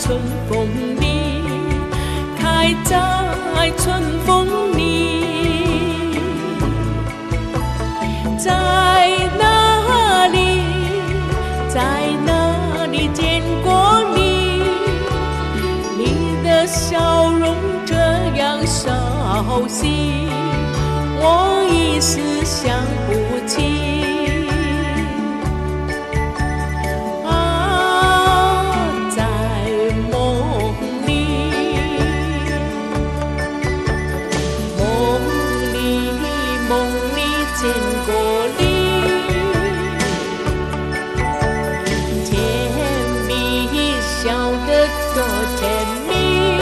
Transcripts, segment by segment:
春风里，开在春风里。在哪里，在哪里见过你？你的笑容这样熟悉，我一时想不起。见过你，甜蜜笑得多甜蜜，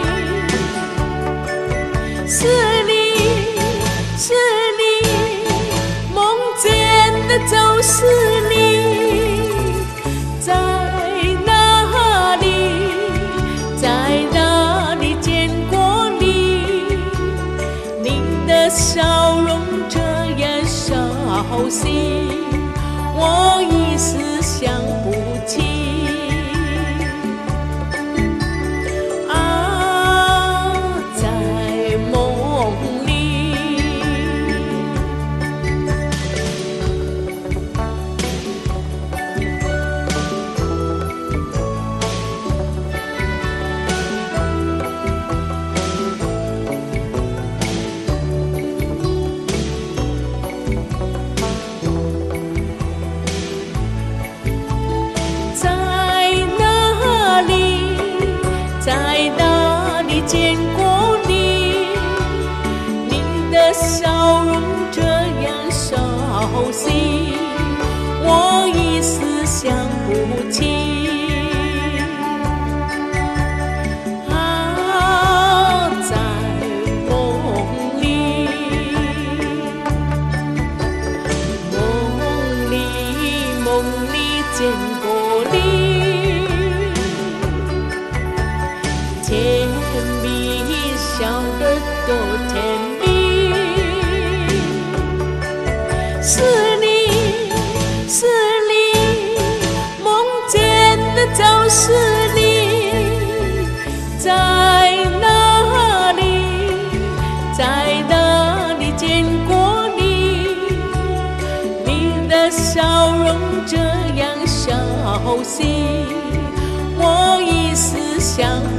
是你，是你，梦见的就是你，在哪里，在哪里见过你？你的笑容这样熟悉，我一时想不起。啊，在梦里，在哪里见过你？你的笑容这样熟悉，我一时想不起。啊，在梦里，梦里见过你。甜蜜笑得多甜蜜，是你，是你，梦见的就是你，在哪里，在哪里见过你？你的笑容这样熟悉，我一时想